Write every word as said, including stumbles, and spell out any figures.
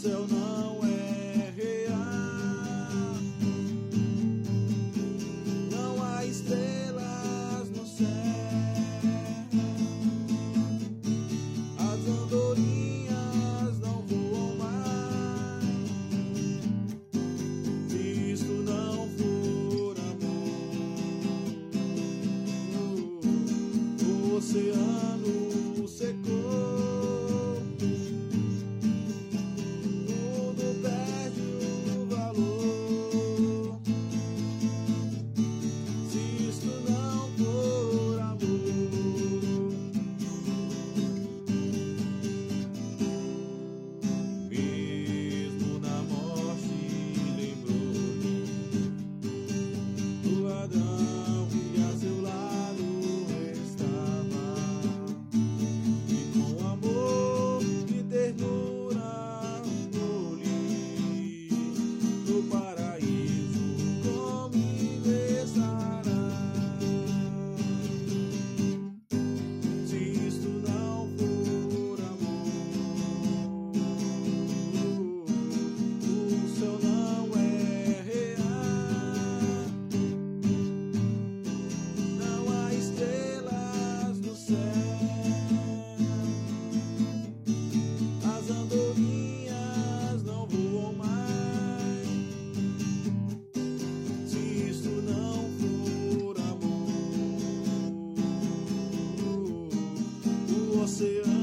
céu não é real, não há estrelas no céu, as andorinhas não voam mais. Se isto não for amor, o oceano secou, tudo perde o valor. Se isto não for amor, mesmo na morte lembrou-me do ladrão que a seu lado estava, e com amor e ternura colhi no paraíso comigo estará. Se isto não for amor, o céu não é real, não há estrelas no céu, as andorinhas não voam mais. Se isto não for amor, o oceano